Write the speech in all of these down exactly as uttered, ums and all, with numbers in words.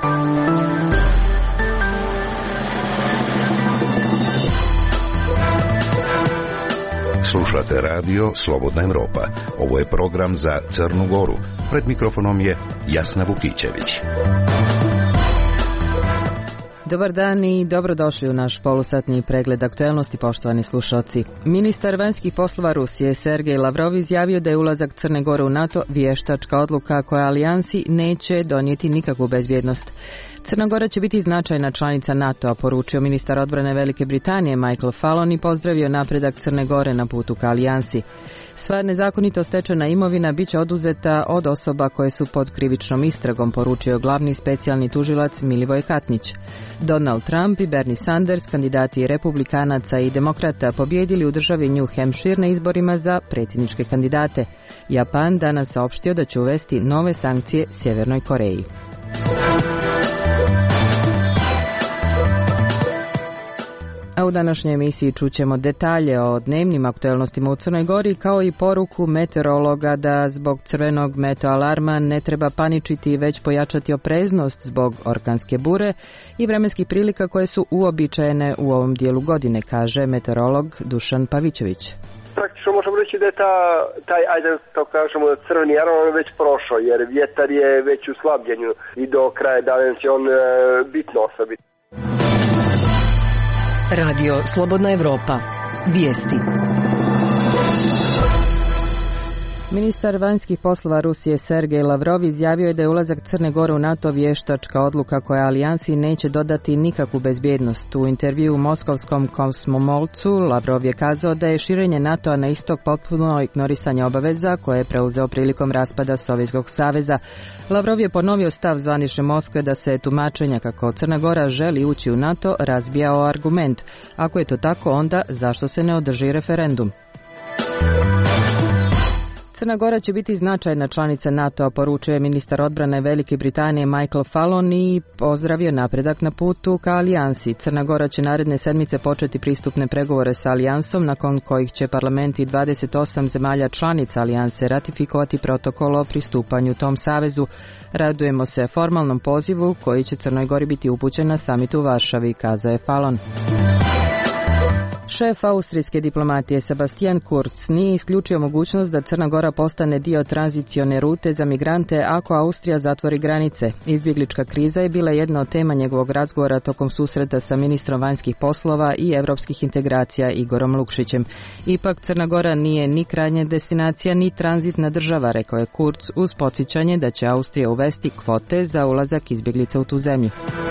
Slušate radio Slobodna Evropa. Ovo je program za Crnu Goru. Pred mikrofonom je Jasna Vukićević. Dobar dan i dobrodošli u naš polusatni pregled aktuelnosti, poštovani slušalci. Ministar vanjskih poslova Rusije Sergej Lavrov izjavio da je ulazak Crne Gore u NATO vještačka odluka koja alijansi neće donijeti nikakvu bezbjednost. Crna Gora će biti značajna članica NATO-a, poručio ministar odbrane Velike Britanije Michael Fallon i pozdravio napredak Crne Gore na putu ka alijansi. Sva nezakonito stečena imovina bit će oduzeta od osoba koje su pod krivičnom istragom, poručio glavni specijalni tužilac Milivoj Katnić. Donald Trump i Bernie Sanders, kandidati republikanaca i demokrata, pobjedili u državi New Hampshire na izborima za predsjedničke kandidate. Japan danas saopštio da će uvesti nove sankcije Sjevernoj Koreji. A u današnjoj emisiji čućemo detalje o dnevnim aktuelnostima u Crnoj Gori, kao i poruku meteorologa da zbog crvenog meteoalarma ne treba paničiti, već pojačati opreznost zbog orkanske bure i vremenskih prilika koje su uobičajene u ovom dijelu godine, kaže meteorolog Dušan Pavićević. Praktično možemo reći da je ta, taj, ajde to kažemo, crveni alarm već prošao, jer vjetar je već u slabljenju i do kraja dana će on e, bitno oslabiti. Radio Slobodna Evropa. Vijesti. Ministar vanjskih poslova Rusije Sergej Lavrov izjavio je da je ulazak Crne Gore u NATO vještačka odluka koja alijansi neće dodati nikakvu bezbjednost. U intervju u moskovskom Komsomolcu Lavrov je kazao da je širenje NATO-a na istok potpuno ignorisanje obaveza koje je preuzeo prilikom raspada Sovjetskog saveza. Lavrov je ponovio stav zvanične Moskve da se tumačenja kako Crna Gora želi ući u NATO razbija o argument. Ako je to tako, onda zašto se ne održi referendum? Crna Gora će biti značajna članica NATO-a, poručuje ministar odbrane Velike Britanije Michael Fallon i pozdravio napredak na putu ka alijansi. Crna Gora će naredne sedmice početi pristupne pregovore sa alijansom, nakon kojih će parlamenti dvadeset osam zemalja članica alijanse ratifikovati protokol o pristupanju tom savezu. Radujemo se formalnom pozivu koji će Crnoj Gori biti upućen na samitu u Varšavi, kazao je Fallon. Šef austrijske diplomatije Sebastian Kurz nije isključio mogućnost da Crna Gora postane dio tranzicione rute za migrante ako Austrija zatvori granice. Izbjeglička kriza je bila jedna od tema njegovog razgovora tokom susreta sa ministrom vanjskih poslova i europskih integracija Igorom Lukšićem. Ipak Crna Gora nije ni krajnja destinacija ni tranzitna država, rekao je Kurz uz podsjećanje da će Austrija uvesti kvote za ulazak izbjeglica u tu zemlju.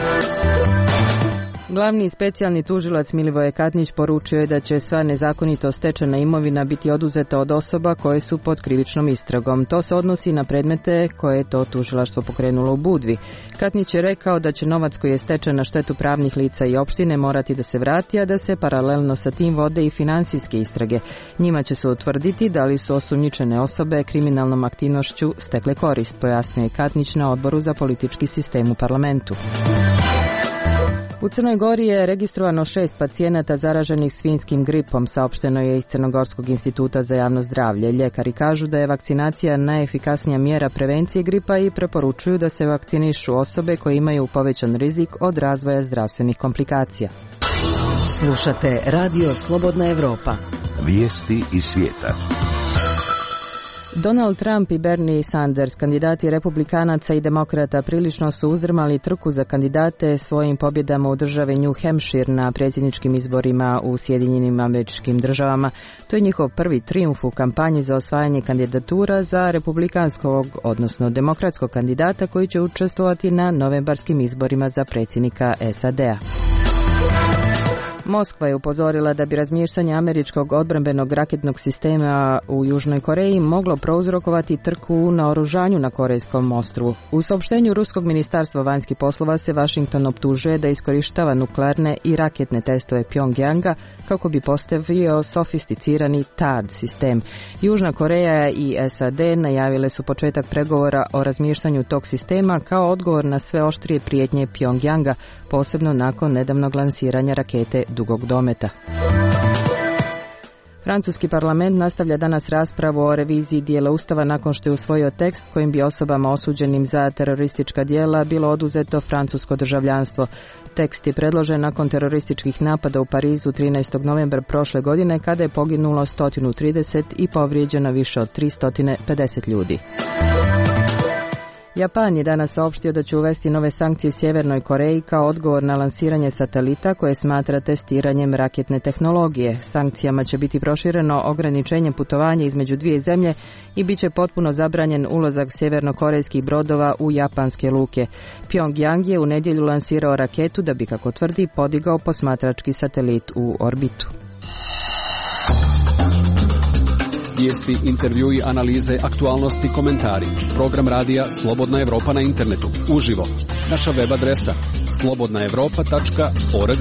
Glavni specijalni tužilac Milivoj Katnić poručio je da će sva nezakonito stečena imovina biti oduzeta od osoba koje su pod krivičnom istragom. To se odnosi na predmete koje je to tužilaštvo pokrenulo u Budvi. Katnić je rekao da će novac koji je stečen na štetu pravnih lica i opštine morati da se vrati, a da se paralelno sa tim vode i financijske istrage. Njima će se utvrditi da li su osumnjičene osobe kriminalnom aktivnošću stekle korist, pojasnio je Katnić na odboru za politički sistem u parlamentu. U Crnoj Gori je registrovano šest pacijenata zaraženih svinjskim gripom, saopšteno je iz Crnogorskog instituta za javno zdravlje. Ljekari kažu da je vakcinacija najefikasnija mjera prevencije gripa i preporučuju da se vakcinišu osobe koje imaju povećan rizik od razvoja zdravstvenih komplikacija. Slušate Radio Slobodna Evropa. Vijesti iz svijeta. Donald Trump i Bernie Sanders, kandidati republikanaca i demokrata, prilično su uzdrmali trku za kandidate svojim pobjedama u državi New Hampshire na predsjedničkim izborima u Sjedinjenim Američkim Državama. To je njihov prvi trijumf u kampanji za osvajanje kandidatura za republikanskog, odnosno demokratskog kandidata koji će učestvovati na novembarskim izborima za predsjednika S A D-a. Moskva je upozorila da bi razmještanje američkog odbrambenog raketnog sistema u Južnoj Koreji moglo prouzrokovati trku u naoružanju na Korejskom ostrvu. U saopštenju Ruskog ministarstva vanjskih poslova se Washington optužuje da iskorištava nuklearne i raketne testove Pjongjanga kako bi postavio sofisticirani T A D sistem. Južna Koreja i S A D najavile su početak pregovora o razmještanju tog sistema kao odgovor na sve oštrije prijetnje Pjongjanga, posebno nakon nedavnog lansiranja rakete dugog dometa. Francuski parlament nastavlja danas raspravu o reviziji dijela Ustava nakon što je usvojio tekst kojim bi osobama osuđenim za teroristička djela bilo oduzeto francusko državljanstvo. Tekst je predložen nakon terorističkih napada u Parizu trinaestog novembra prošle godine kada je poginulo sto trideset i povrijeđeno više od tristo pedeset ljudi. Japan je danas saopštio da će uvesti nove sankcije Sjevernoj Koreji kao odgovor na lansiranje satelita koje smatra testiranjem raketne tehnologije. Sankcijama će biti prošireno ograničenje putovanja između dvije zemlje i bit će potpuno zabranjen ulazak sjevernokorejskih brodova u japanske luke. Pyongyang je u nedjelju lansirao raketu da bi, kako tvrdi, podigao posmatrački satelit u orbitu. Vijesti, intervjui, analize, aktualnosti, komentari. Program radija Slobodna Evropa na internetu. Uživo. Naša web adresa slobodna evropa tačka org.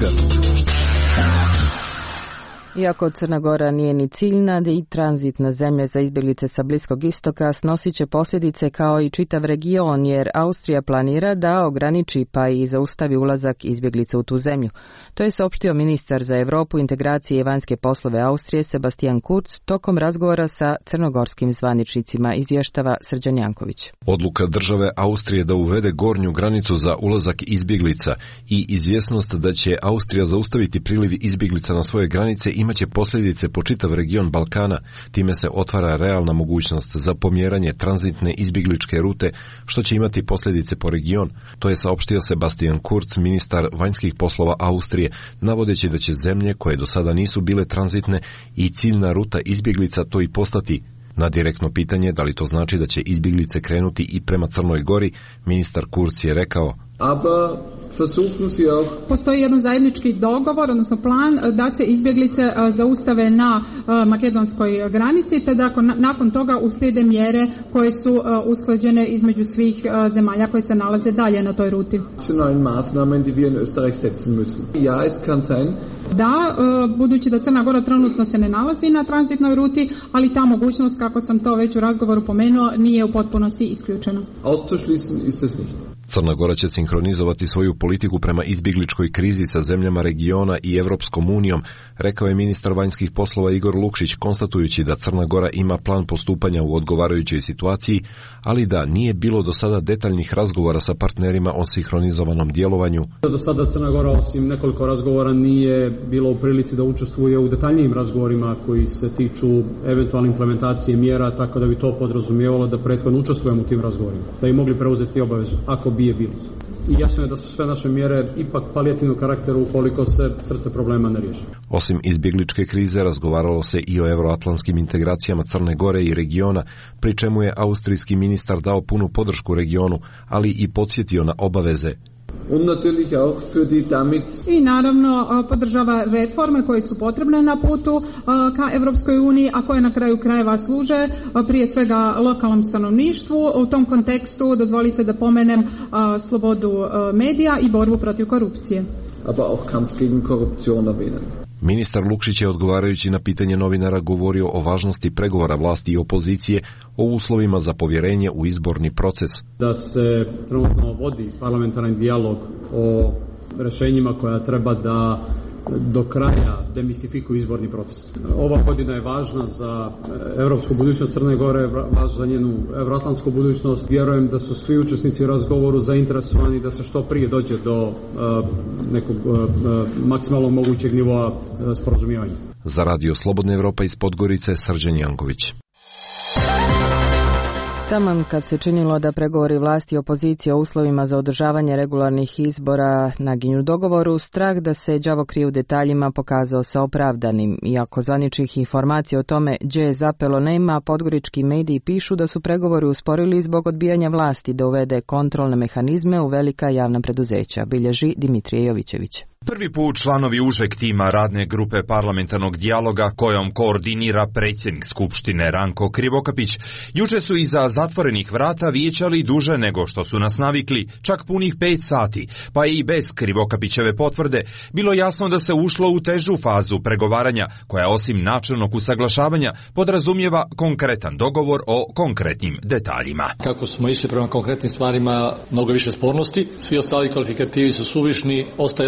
Iako Crna Gora nije ni ciljna i tranzitna zemlja za izbjeglice sa Bliskog istoka, snosit će posljedice kao i čitav region, jer Austrija planira da ograniči pa i zaustavi ulazak izbjeglica u tu zemlju. To je saopštio ministar za Europu, integracije i vanjske poslove Austrije Sebastian Kurz tokom razgovora sa crnogorskim zvaničnicima, izvještava Srđan Janković. Odluka države Austrije da uvede gornju granicu za ulazak izbjeglica i izvjesnost da će Austrija zaustaviti priliv izbjeglica na svoje granice imaće posljedice po čitav region Balkana. Time se otvara realna mogućnost za pomjeranje tranzitne izbjegličke rute, što će imati posljedice po region. To je saopštio Sebastian Kurz, ministar vanjskih poslova Austrije, navodeći da će zemlje koje do sada nisu bile tranzitne i ciljna ruta izbjeglica to i postati. Na direktno pitanje da li to znači da će izbjeglice krenuti i prema Crnoj Gori, ministar Kurz je rekao: Postoji jedan zajednički dogovor, odnosno plan da se izbjeglice zaustave na makedonskoj granici, te da nakon toga uslijede mjere koje su usklađene između svih zemalja koje se nalaze dalje na toj ruti. Da, budući da Crna Gora trenutno se ne nalazi na tranzitnoj ruti, ali ta mogućnost, kako sam to već u razgovoru pomenuo, nije u potpunosti isključena. Crna Gora će sinkronizovati svoju politiku prema izbjegličkoj krizi sa zemljama regiona i Evropskom unijom, rekao je ministar vanjskih poslova Igor Lukšić, konstatujući da Crna Gora ima plan postupanja u odgovarajućoj situaciji, ali da nije bilo do sada detaljnih razgovora sa partnerima o sinhronizovanom djelovanju. Do sada Crna Gora, osim nekoliko razgovora, nije bilo u prilici da učestvuje u detaljnijim razgovorima koji se tiču eventualne implementacije mjera, tako da bi to podrazumijevalo da prethodno učestvujemo u tim razgovorima, da bi mogli preuzeti obavezu ako bi je bilo. I jasno je da su sve naše mjere ipak palijativnog karaktera ukoliko se srce problema ne riješi. Osim izbjegličke krize, razgovaralo se i o euroatlantskim integracijama Crne Gore i regiona, pri čemu je austrijski ministar dao punu podršku regionu, ali i podsjetio na obaveze. I naravno podržava reforme koje su potrebne na putu ka Europskoj uniji, a koje na kraju krajeva služe prije svega lokalnom stanovništvu. U tom kontekstu dozvolite da pomenem slobodu medija i borbu protiv korupcije. Ministar Lukšić je, odgovarajući na pitanje novinara, govorio o važnosti pregovora vlasti i opozicije o uslovima za povjerenje u izborni proces. Da se trenutno vodi parlamentarni dijalog o rješenjima koja treba da do kraja demistifikuju izborni proces. Ova godina je važna za europsku budućnost Crne Gore, važna za njenu euroatlantsku budućnost. Vjerujem da su svi učesnici u razgovoru zainteresovani da se što prije dođe do uh, nekog uh, maksimalno mogućeg nivoa uh, sporazumijevanja. Za Radio Slobodna Evropa iz Podgorice, Srđan Janković. Taman kad se činilo da pregovori vlasti i opozicije o uslovima za održavanje regularnih izbora naginju dogovoru, strah da se đavo krije u detaljima pokazao se opravdanim. Iako zvaničnih informacija o tome gdje je zapelo nema, podgorički mediji pišu da su pregovori usporili zbog odbijanja vlasti da uvede kontrolne mehanizme u velika javna preduzeća, bilježi Dimitrije Jovićević. Prvi put članovi užeg tima radne grupe parlamentarnog dijaloga kojom koordinira predsjednik Skupštine Ranko Krivokapić juče su iza zatvorenih vrata vijećali duže nego što su nas navikli, čak punih pet sati, pa je i bez Krivokapićeve potvrde bilo jasno da se ušlo u težu fazu pregovaranja koja osim načelnog usaglašavanja podrazumijeva konkretan dogovor o konkretnim detaljima. Kako smo išli prema konkretnim stvarima, mnogo više spornosti, svi ostali kvalifikativi su suvišni, ostaje osnovni princip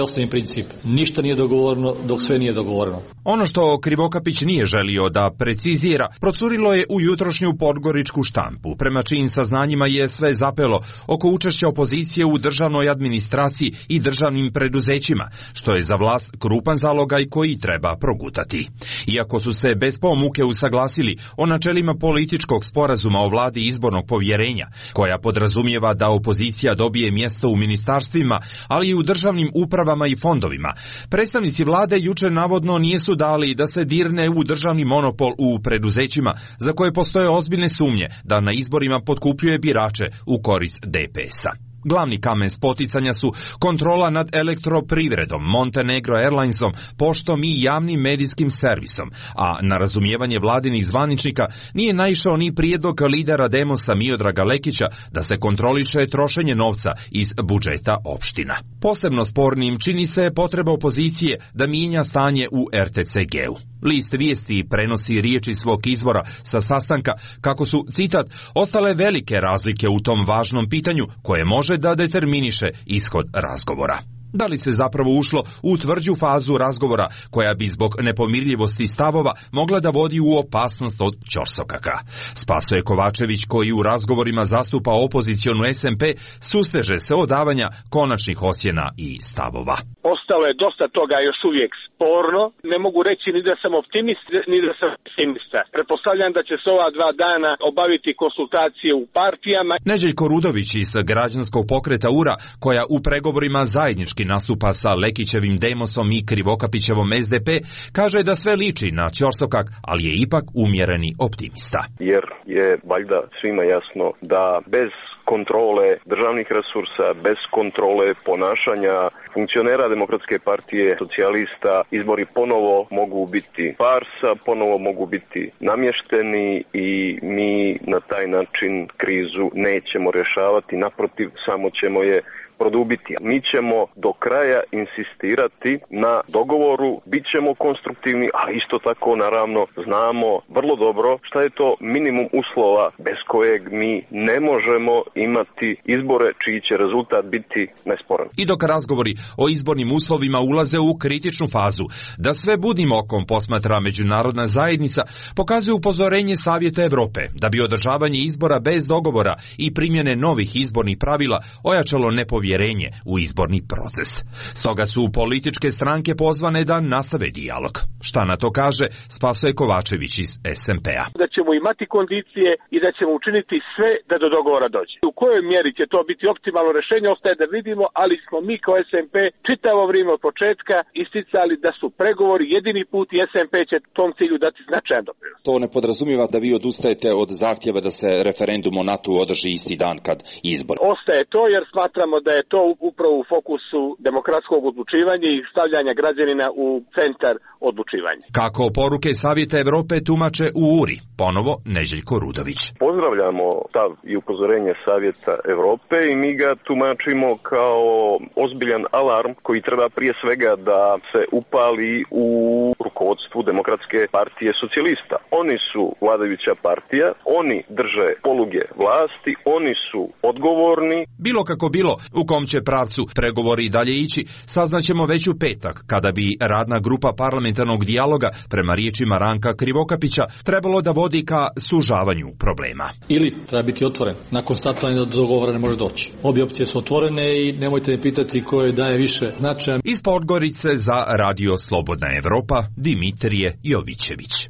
princip. Ništa nije dogovoreno dok sve nije dogovoreno. Ono što Krivokapić nije želio da precizira, procurilo je u jutrošnju podgoričku štampu, prema čijim saznanjima je sve zapelo oko učešća opozicije u državnoj administraciji i državnim preduzećima, što je za vlast krupan zalogaj koji treba progutati. Iako su se bez pomuke usaglasili o načelima političkog sporazuma o vladi izbornog povjerenja, koja podrazumijeva da opozicija dobije mjesto u ministarstvima, ali i u državnim upravama i fondovima, predstavnici vlade jučer navodno nisu dali da se dirne u državni monopol u preduzećima za koje postoje ozbiljne sumnje da na izborima potkupljuje birače u korist D P S-a. Glavni kamen spoticanja su kontrola nad elektroprivredom, Montenegro Airlinesom, poštom i javnim medijskim servisom, a na razumijevanje vladinih zvaničnika nije naišao ni prijedlog lidera Demosa Miodraga Lekića da se kontroliše trošenje novca iz budžeta opština. Posebno spornim čini se potreba opozicije da mijenja stanje u R T C G-u. List vijesti prenosi riječi svog izvora sa sastanka kako su, citat, ostale velike razlike u tom važnom pitanju koje može da determiniše ishod razgovora. Da li se zapravo ušlo u tvrđu fazu razgovora koja bi zbog nepomirljivosti stavova mogla da vodi u opasnost od ćorsokaka? Spasoje Kovačević, koji u razgovorima zastupa opozicionu S M P, susteže se od davanja konačnih ocjena i stavova. Ostalo je dosta toga još uvijek sporno. Ne mogu reći ni da sam optimist, ni da sam pesimista. Pretpostavljam da će se ova dva dana obaviti konsultacije u partijama. Neđeljko Rudović iz građanskog pokreta U R A, koja u pregovorima zajednički nastupa sa Lekićevim Demosom i Krivokapićevom S D P, kaže da sve liči na ćorsokak, ali je ipak umjereni optimista. Jer je valjda svima jasno da bez kontrole državnih resursa, bez kontrole ponašanja funkcionera Demokratske partije socijalista, izbori ponovo mogu biti farsa, ponovo mogu biti namješteni i mi na taj način krizu nećemo rješavati, naprotiv, samo ćemo je produbiti. Mi ćemo do kraja insistirati na dogovoru, bit ćemo konstruktivni, ali isto tako naravno znamo vrlo dobro šta je to minimum uslova bez kojeg mi ne možemo imati izbore čiji će rezultat biti nesporan. I dok razgovori o izbornim uslovima ulaze u kritičnu fazu, da sve budnim okom posmatra međunarodna zajednica, pokazuje upozorenje Savjeta Europe da bi održavanje izbora bez dogovora i primjene novih izbornih pravila ojačalo nepovjerenje u izborni proces. Stoga su političke stranke pozvane da nastave dijalog. Šta na to kaže Spasoje Kovačević iz S M P-a? Da ćemo imati kondicije i da ćemo učiniti sve da do dogovora dođe. U kojoj mjeri će to biti optimalno rješenje ostaje da vidimo, ali smo mi kao S M P čitavo vrijeme od početka isticali da su pregovori jedini put i S M P će tom cilju dati značajan doprinos. To ne podrazumijeva da vi odustajete od zahtjeva da se referendum o NATO održi isti dan kad izbor. Ostaje to jer smatramo da je to upravo u fokusu demokratskog odlučivanja i stavljanja građanina u centar odlučivanja. Kako poruke Savjeta Europe tumače u U R I, ponovo Neđeljko Rudović. Pozdravljamo stav i upozorenje Savjeta Europe i mi ga tumačimo kao ozbiljan alarm koji treba prije svega da se upali u rukovodstvu Demokratske partije socijalista. Oni su vladajuća partija, oni drže poluge vlasti, oni su odgovorni. Bilo kako bilo, u kom će pravcu pregovori i dalje ići, saznaćemo već u petak, kada bi radna grupa parlamentarnog dijaloga, prema riječima Ranka Krivokapića, trebalo da vodi ka sužavanju problema. Ili treba biti otvoren. Nakon konstatovanja do dogovora ne može doći. Obje opcije su otvorene i nemojte me pitati koje daje više značaja. Iz Podgorice za Radio Slobodna Evropa, Dimitrije Jovićević.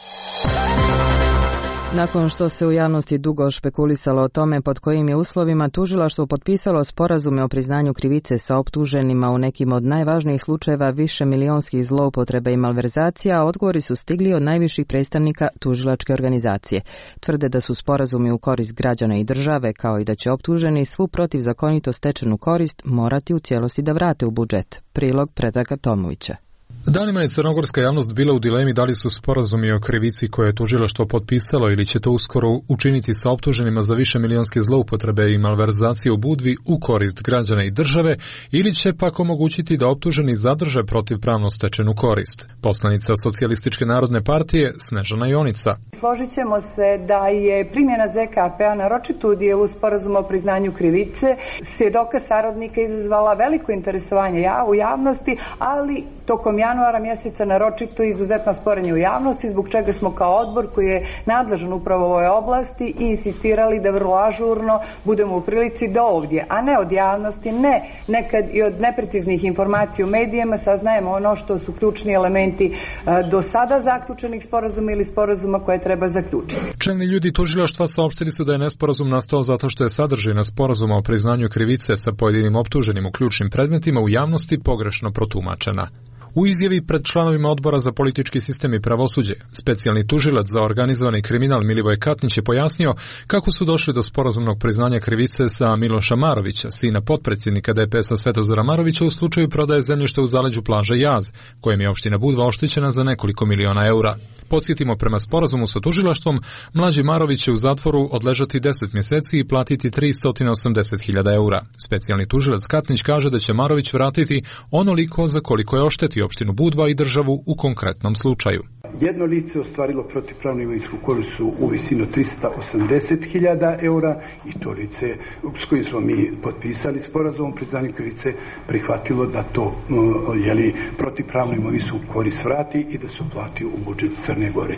Nakon što se u javnosti dugo špekulisalo o tome pod kojim je uslovima tužilaštvo potpisalo sporazume o priznanju krivice sa optuženima u nekim od najvažnijih slučajeva više milionskih zloupotreba i malverzacija, odgovori su stigli od najviših predstavnika tužilačke organizacije. Tvrde da su sporazumi u korist građana i države, kao i da će optuženi svu protivzakonito stečenu korist morati u cijelosti da vrate u budžet. Prilog Predraga Tomovića. Danima je crnogorska javnost bila u dilemi da li su sporazumi o krivici koje je tužilaštvo potpisalo ili će to uskoro učiniti sa optuženima za više milionske zloupotrebe i malverzacije u Budvi u korist građana i države ili će pak omogućiti da optuženi zadrže protivpravno stečenu korist. Poslanica Socijalističke narodne partije Snežana Jonica. Složit ćemo se da je primjena Z K P-a naročito u dijelu sporazuma o priznanju krivice svjedoka saradnika izazvala veliko interesovanje u javnosti, ali tokom januara mjeseca naročito izuzetno sporenje u javnosti, zbog čega smo kao odbor koji je nadležan upravo u ovoj oblasti i insistirali da vrlo ažurno budemo u prilici da ovdje, a ne od javnosti, ne nekad i od nepreciznih informacija u medijima saznajemo ono što su ključni elementi do sada zaključenih sporazuma ili sporazuma koje treba zaključiti. Čelni ljudi tužilaštva saopštili su da je nesporazum nastao zato što je sadržina sporazuma o priznanju krivice sa pojedinim optuženim u ključnim predmetima u javnosti pogrešno protumačena. U izjavi pred članovima odbora za politički sistem i pravosuđe, specijalni tužilac za organizovani kriminal Milivoje Katnić je pojasnio kako su došli do sporazumnog priznanja krivice sa Miloša Marovića, sina potpredsjednika D P S-a Svetozara Marovića u slučaju prodaje zemljišta u zaleđu plaže Jaz, kojem je opština Budva oštećena za nekoliko miliona eura. Podsjetimo, prema sporazumu sa tužilaštvom, mlađi Marović će u zatvoru odležati deset mjeseci i platiti tristo osamdeset hiljada eura. Specijalni tužilac Katnić kaže da će Marović vratiti onoliko za koliko je oštetio opštinu Budva i državu u konkretnom slučaju. Jedno lice ostvarilo protivpravnu imovinsku korist u visini tristo osamdeset hiljada eura i to lice s kojim smo mi potpisali sporazum o priznanju krivice prihvatilo da to jeli, protivpravnu imovinsku korist vrati i da se plati u budžet Crne Gore. E,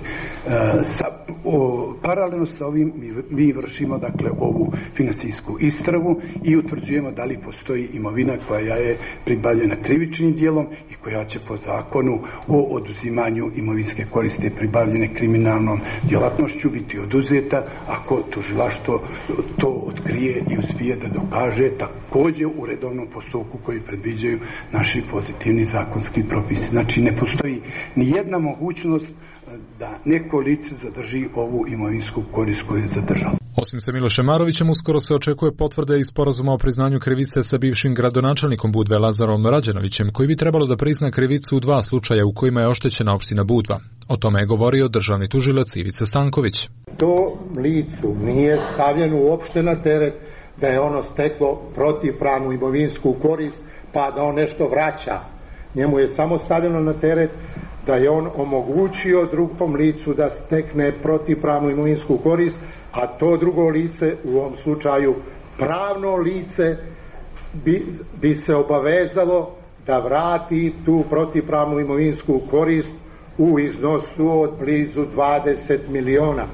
sa, o, paralelno sa ovim mi, mi vršimo dakle ovu finansijsku istragu i utvrđujemo da li postoji imovina koja je pribavljena krivičnim dijelom i koja će po zakonu o oduzimanju imovinske koriste pribavljene kriminalnom djelatnošću biti oduzeta ako tužilaštvo to otkrije i uspije da dokaže također u redovnom postupku koji predviđaju naši pozitivni zakonski propisi. Znači ne postoji ni jedna mogućnost da neko lice zadrži ovu imovinsku korist koju je zadržalo. Osim sa Milošem Marovićem, uskoro se očekuje potvrde iz sporazuma o priznanju krivice sa bivšim gradonačelnikom Budve Lazarom Rađenovićem, koji bi trebalo da prizna krivicu u dva slučaja u kojima je oštećena opština Budva. O tome je govorio državni tužilac Ivica Stanković. To licu nije stavljeno uopšte na teret da je ono steklo protivpravnu imovinsku korist pa da on nešto vraća. Njemu je samo stavljeno na teret da je on omogućio drugom licu da stekne protivpravnu imovinsku korist, a to drugo lice, u ovom slučaju pravno lice, bi, bi se obavezalo da vrati tu protivpravnu imovinsku korist u iznosu od blizu dvadeset miliona.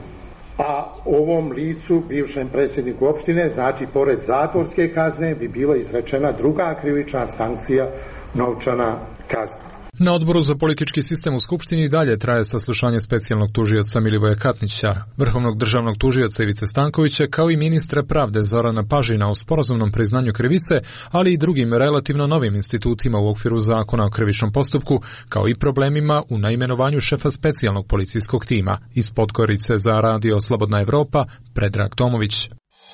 A ovom licu, bivšem predsjedniku opštine, znači pored zatvorske kazne, bi bila izrečena druga krivična sankcija, novčana kazna. Na odboru za politički sistem u Skupštini dalje traje saslušanje specijalnog tužioca Milivoja Katnića, vrhovnog državnog tužioca Ivice Stankovića, kao i ministra pravde Zorana Pažina o sporazumnom priznanju krivice, ali i drugim relativno novim institutima u okviru zakona o krivičnom postupku, kao i problemima u naimenovanju šefa specijalnog policijskog tima. Iz Podgorice za Radio Slobodna Evropa, Predrag Tomović.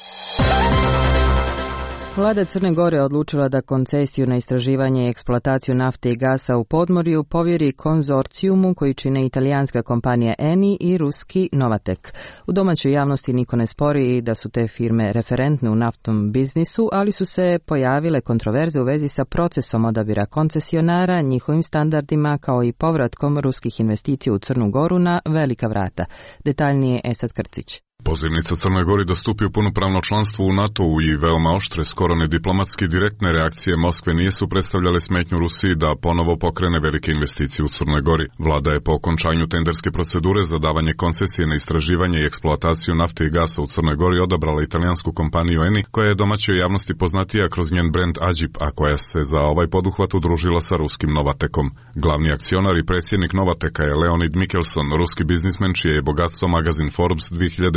Vlada Crne Gore odlučila da koncesiju na istraživanje i eksploataciju nafte i gasa u podmorju povjeri konzorcijumu koji čine italijanska kompanija Eni i ruski Novatek. U domaćoj javnosti niko ne spori da su te firme referentne u naftnom biznisu, ali su se pojavile kontroverze u vezi sa procesom odabira koncesionara, njihovim standardima kao i povratkom ruskih investicija u Crnu Goru na velika vrata. Detaljnije Esad Krcić. Pozivnica Crnoj Gori da stupi u punopravno članstvo u NATO-u i veoma oštre, skoro nediplomatski direktne reakcije Moskve nisu predstavljale smetnju Rusiji da ponovo pokrene velike investicije u Crnoj Gori. Vlada je po okončanju tenderske procedure za davanje koncesije na istraživanje i eksploataciju nafte i gasa u Crnoj Gori odabrala italijansku kompaniju Eni, koja je domaćoj javnosti poznatija kroz njen brend Ađip, a koja se za ovaj poduhvat udružila sa ruskim Novatekom. Glavni akcionar i predsjednik Novateka je Leonid Mikkelson, ruski biznismen čije je bogatstvo magazin Forbes dvije hiljade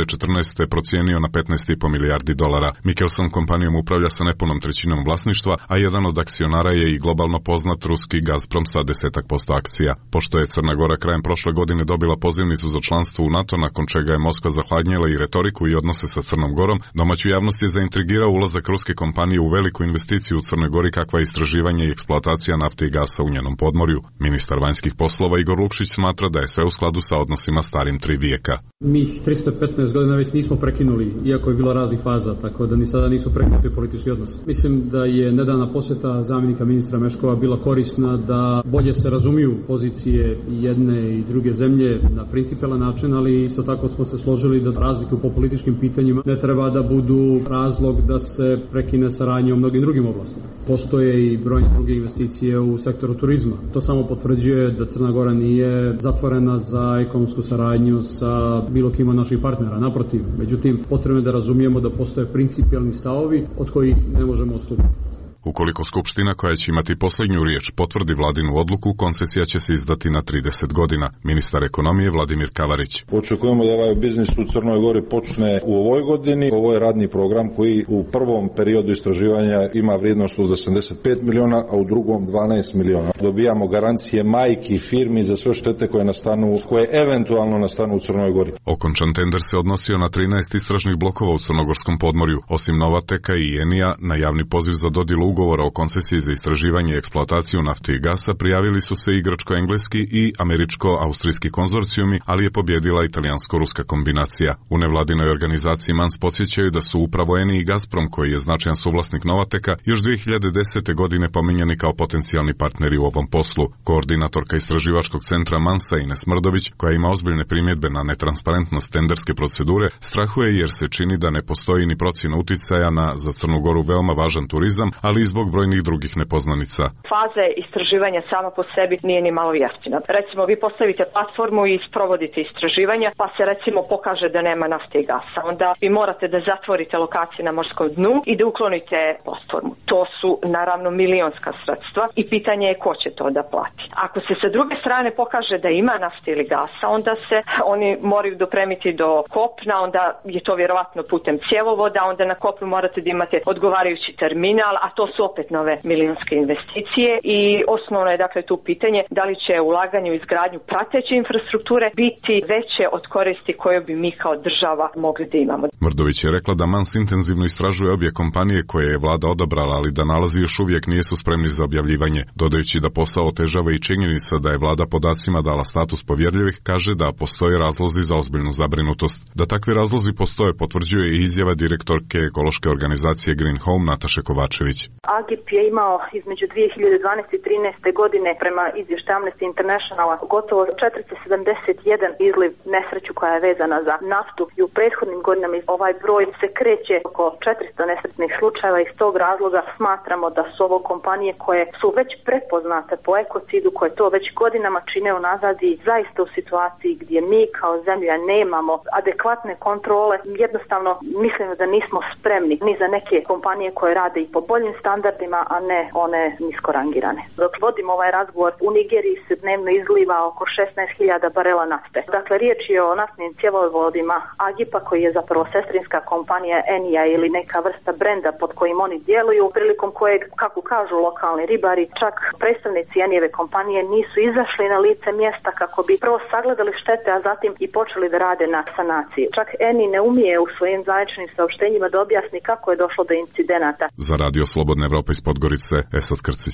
četrnaeste. procijenio na petnaest i po milijardi dolara. Michelson kompanijom upravlja sa nepunom trećinom vlasništva, a jedan od akcionara je i globalno poznat ruski Gazprom sa desetak posto akcija. Pošto je Crna Gora krajem prošle godine dobila pozivnicu za članstvo u NATO, nakon čega je Moskva zahladnjela i retoriku i odnose sa Crnom Gorom, domaću javnost je zaintrigirao ulazak ruske kompanije u veliku investiciju u Crnoj Gori kakva je istraživanje i eksploatacija nafte i gasa u njenom podmorju. Ministar vanjskih poslova Igor Lukšić smatra da je sve u skladu sa odnosima starim tri vijeka. Mi trista petnaest godina već nismo prekinuli, iako je bilo raznih faza, tako da ni sada nisu prekinuti politički odnos. Mislim da je nedavna posjeta zamjenika ministra Meškova bila korisna da bolje se razumiju pozicije jedne i druge zemlje na principijelan način, ali isto tako smo se složili da razlike po političkim pitanjima ne treba da budu razlog da se prekine saradnje u mnogim drugim oblastima. Postoje i brojne druge investicije u sektoru turizma. To samo potvrđuje da Crna Gora nije zatvorena za ekonomsku saradnju sa bilo kim od naših partnera, naprotiv. Međutim, potrebno je da razumijemo da postoje principijalni stavovi od kojih ne možemo odstupiti. Ukoliko Skupština, koja će imati posljednju riječ, potvrdi vladinu odluku, koncesija će se izdati na trideset godina. Ministar ekonomije Vladimir Kavarić. Očekujemo da ovaj biznis u Crnoj Gori počne u ovoj godini. Ovo je radni program koji u prvom periodu istraživanja ima vrijednost od osamdeset pet miliona, a u drugom dvanaest miliona. Dobijamo garancije majki firmi za sve štete koje nastanu, koje eventualno nastanu u Crnoj Gori. Okončan tender se odnosio na trinaest istražnih blokova u crnogorskom podmorju. Osim Novateka i Enija, na javni poziv za dodjelu ugovora o koncesiji za istraživanje i eksploataciju nafte i gasa prijavili su se i grčko-engleski i američko-austrijski konzorcijumi, ali je pobjedila italijansko-ruska kombinacija. U nevladinoj organizaciji Mans podsjećaju da su upravo Eni i Gazprom, koji je značajan suvlasnik Novateka, još dvije hiljade desete. godine pominjani kao potencijalni partneri u ovom poslu. Koordinatorka istraživačkog centra Mansa Ines Mrdović, koja ima ozbiljne primjedbe na netransparentnost tenderske procedure, strahuje jer se čini da ne postoji ni procjena uticaja na za Crnu Goru veoma važan turizam, ali i zbog brojnih drugih nepoznanica. Faza istraživanja sama po sebi nije ni malo jeftina. Recimo, vi postavite platformu i sprovodite istraživanja, pa se recimo pokaže da nema nafte i gasa. Onda vi morate da zatvorite lokacije na morskom dnu i da uklonite platformu. To su naravno milionska sredstva i pitanje je ko će to da plati. Ako se sa druge strane pokaže da ima nafte ili gasa, onda se oni moraju dopremiti do kopna, onda je to vjerovatno putem cjevovoda, onda na kopnu morate da imate odgovarajući terminal, a to su opet nove milionske investicije i osnovno je dakle tu pitanje da li će ulaganje u izgradnju prateće infrastrukture biti veće od koristi koje bi mi kao država mogli da imamo. Mrdović je rekla da Mans intenzivno istražuje obje kompanije koje je vlada odabrala, ali da nalazi još uvijek nisu spremni za objavljivanje. Dodajući da posao otežava i činjenica da je vlada podacima dala status povjerljivih, kaže da postoje razlozi za ozbiljnu zabrinutost. Da takvi razlozi postoje potvrđuje i izjava direktorke ekološke organizacije Green Home Nataše Kovačević. Agip je imao između dvije hiljade dvanaeste i trinaeste. godine prema izvještaju Amnesty Internationala gotovo četiristo sedamdeset jedan izliv nesreću koja je vezana za naftu i u prethodnim godinama ovaj broj se kreće oko četiristo nesretnih slučajeva. Iz tog razloga smatramo da su ovo kompanije koje su već prepoznate po ekocidu, koje to već godinama čine unazad i zaista u situaciji gdje mi kao zemlja nemamo adekvatne kontrole. Jednostavno mislimo da nismo spremni ni za neke kompanije koje rade i po boljim standardima, a ne one niskorangirane. Dok vodimo ovaj razgovor, u Nigeriji se dnevno izliva oko šesnaest hiljada barela nafte. Dakle, riječ je o naftnim cjevovodima Agipa, koji je zapravo sestrinska kompanija Enija ili neka vrsta brenda pod kojim oni djeluju, prilikom kojeg, kako kažu lokalni ribari, čak predstavnici Enijeve kompanije nisu izašli na lice mjesta kako bi prvo sagledali štete, a zatim i počeli da rade na sanaciji. Čak Eni ne umije u svojim zvaničnim saopštenjima da objasni kako je došlo do incidenata. Za Radio Slobodna Evropa iz Podgorice, Esad Krcić.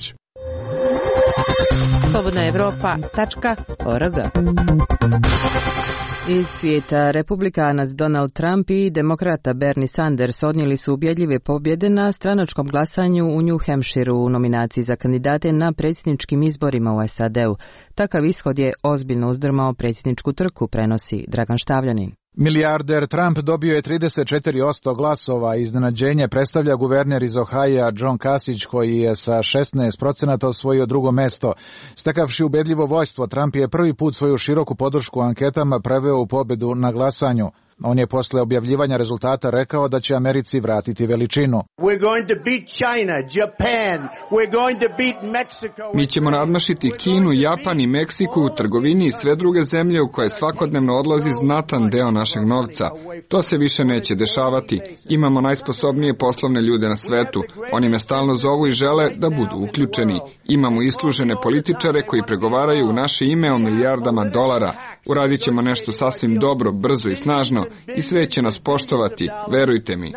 slobodna evropa tačka org. Iz svijeta republikanac Donald Trump i demokrata Bernie Sanders odnijeli su ubjedljive pobjede na stranačkom glasanju u New Hampshireu u nominaciji za kandidate na predsjedničkim izborima u S A D-u. Takav ishod je ozbiljno uzdrmao predsjedničku trku, prenosi Dragan Štavljanin. Milijarder Trump dobio je trideset četiri posto glasova. Iznenađenje predstavlja guverner iz Ohaja John Kasich, koji je sa šesnaest procenata osvojio drugo mesto. Stekavši ubedljivo vojstvo, Trump je prvi put svoju široku podršku anketama preveo u pobedu na glasanju. On je posle objavljivanja rezultata rekao da će Americi vratiti veličinu. Mi ćemo nadmašiti Kinu, Japan i Meksiku u trgovini i sve druge zemlje u koje svakodnevno odlazi znatan deo našeg novca. To se više neće dešavati. Imamo najsposobnije poslovne ljude na svetu. Oni me stalno zovu i žele da budu uključeni. Imamo islužene političare koji pregovaraju u naše ime o milijardama dolara. Uradit ćemo nešto sasvim dobro, brzo i snažno i sve će nas poštovati, verujte mi.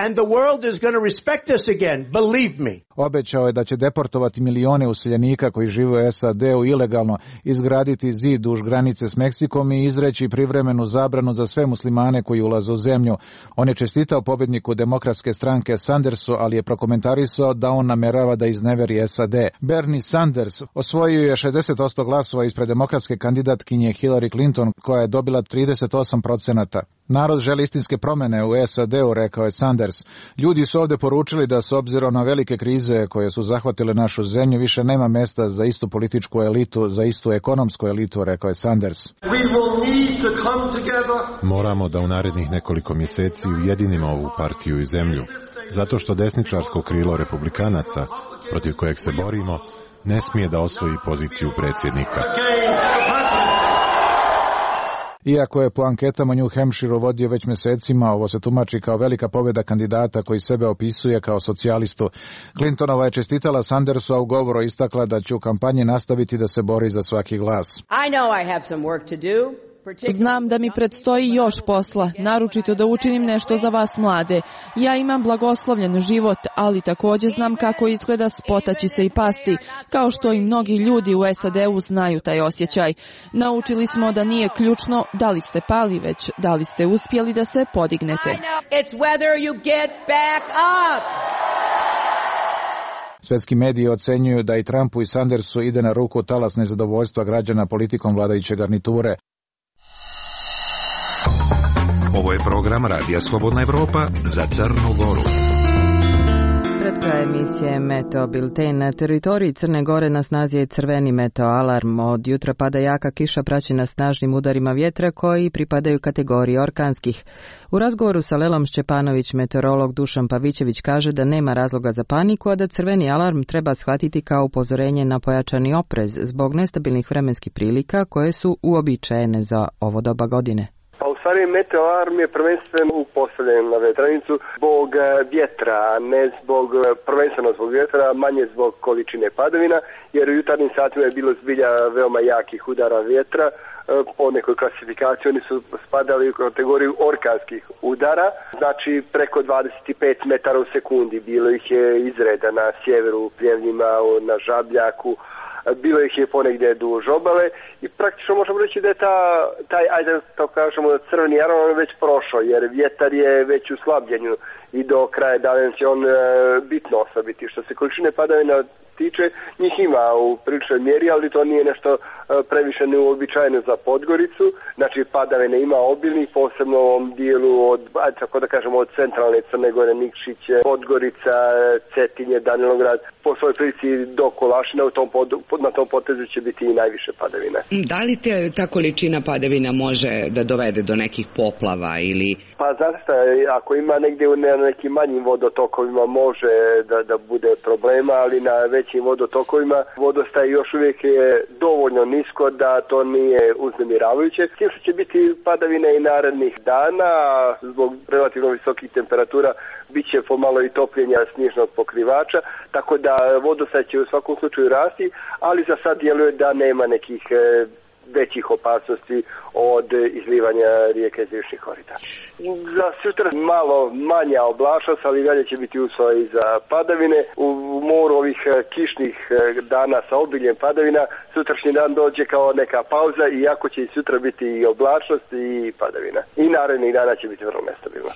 Obećao je da će deportovati milione useljenika koji žive u S A D-u ilegalno, izgraditi zid duž granice s Meksikom i izreći privremenu zabranu za sve muslimane koji ulaze u zemlju. On je čestitao pobjedniku demokratske stranke Sandersu, ali je prokomentarisao da on namerava da izneveri S A D. Bernie Sanders osvojio je šezdeset posto glasova ispred demokratske kandidatkinje Hillary Clinton, koja je dobila trideset osam procenata. Narod želi istinske promene u S A D-u, rekao je Sanders. Ljudi su ovde poručili da s obzirom na velike krize koje su zahvatile našu zemlju, više nema mesta za istu političku elitu, za istu ekonomsku elitu, rekao je Sanders. Moramo da u narednih nekoliko mjeseci ujedinimo ovu partiju i zemlju, zato što desničarsko krilo republikanaca, protiv kojeg se borimo, ne smije da osvoji poziciju predsjednika. Iako je po anketama New Hampshire vodio već mjesecima, ovo se tumači kao velika pobjeda kandidata koji sebe opisuje kao socijalistu. Clintonova je čestitala Sandersu, a u govoru istakla da će u kampanji nastaviti da se bori za svaki glas. I know I have some work to do. Znam da mi predstoji još posla, naročito da učinim nešto za vas mlade. Ja imam blagoslovljen život, ali također znam kako izgleda spotaći se i pasti, kao što i mnogi ljudi u S A D-u znaju taj osjećaj. Naučili smo da nije ključno da li ste pali, već da li ste uspjeli da se podignete. Svetski mediji ocenjuju da i Trumpu i Sandersu ide na ruku talas nezadovoljstva građana politikom vladajuće garniture. Ovo je program Radija Slobodna Evropa za Crnu Goru. Pred kraj emisije Meteo Bilten. Na teritoriji Crne Gore na snazi je crveni meteo alarm. Od jutra pada jaka kiša praćena snažnim udarima vjetra koji pripadaju kategoriji orkanskih. U razgovoru sa Lelom Šćepanović, meteorolog Dušan Pavićević kaže da nema razloga za paniku, a da crveni alarm treba shvatiti kao upozorenje na pojačani oprez zbog nestabilnih vremenskih prilika koje su uobičajene za ovo doba godine. Pa u stvari meteo alarm je prvenstveno upostavljen na vetranicu zbog vjetra, a ne zbog, prvenstveno zbog vjetra, manje zbog količine padavina, jer u jutarnjim satima je bilo zbilja veoma jakih udara vjetra. Po nekoj klasifikaciji oni su spadali u kategoriju orkanskih udara, znači preko dvadeset pet metara u sekundi. Bilo ih je izreda na sjeveru, u Pljevljima, na Žabljaku, bilo ih je ponegdje duž obale i praktično možemo reći da je ta, taj, ajde to kažemo, crveni alarm već prošao, jer vjetar je već u slabljenju i do kraja dana će on e, bitno oslabiti. Što se količine padavina tiče, njih ima u priličnoj mjeri, ali to nije nešto e, previše neuobičajeno za Podgoricu. Znači padavine ima obilnih, posebno u ovom dijelu od, ajde tako da kažemo, od centralne Crne Gore, Nikšić, Podgorica, Cetinje, Danilograd, po svojoj prilici do Kolašina, u tom pod, na tom potezu će biti i najviše padavina. Da li te, ta količina padavina može da dovede do nekih poplava ili... Pa znate šta, ako ima negdje u nekim manjim vodotokovima može da, da bude problema, ali na većim vodotokovima vodostaj još uvijek je dovoljno nisko da to nije uznemiravajuće. S tim što će biti padavine i narednih dana, zbog relativno visokih temperatura bit će pomalo i topljenja snježnog pokrivača, tako da vodostaj će u svakom slučaju rasti, ali za sad djeluje da nema nekih većih opasnosti od izlivanja rijeke iz riječnih korita. Za sutra malo manja oblačnost, ali dalje će biti uslovi za padavine. U moru ovih kišnih dana sa obiljem padavina sutrašnji dan dođe kao neka pauza, iako će i sutra biti i oblačnost i padavina. I narednih dana će biti vrlo nestabilno.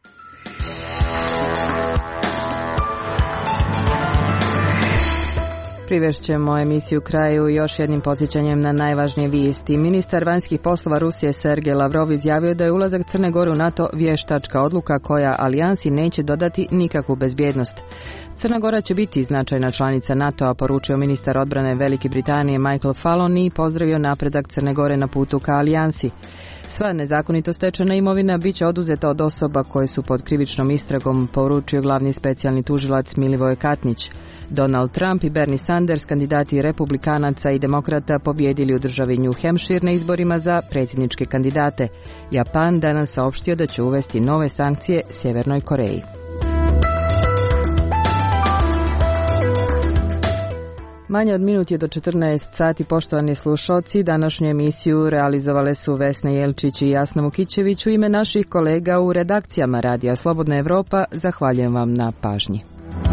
Privešćemo emisiju kraju još jednim podsjećanjem na najvažnije vijesti. Ministar vanjskih poslova Rusije Sergej Lavrov izjavio da je ulazak Crne Gore u NATO vještačka odluka koja alijansi neće dodati nikakvu bezbjednost. Crna Gora će biti značajna članica NATO-a, poručio ministar odbrane Velike Britanije Michael Fallon i pozdravio napredak Crne Gore na putu ka alijansi. Sva nezakonito stečena imovina bit će oduzeta od osoba koje su pod krivičnom istragom, poručio glavni specijalni tužilac Milivoje Katnić. Donald Trump i Bernie Sanders, kandidati republikanaca i demokrata, pobjedili u državi New Hampshire na izborima za predsjedničke kandidate. Japan danas saopštio da će uvesti nove sankcije Sjevernoj Koreji. Manje od minut je do četrnaest sati, poštovani slušalci. Današnju emisiju realizovale su Vesna Jelčić i Jasna Vukićević. U ime naših kolega u redakcijama Radija Slobodna Evropa zahvaljujem vam na pažnji.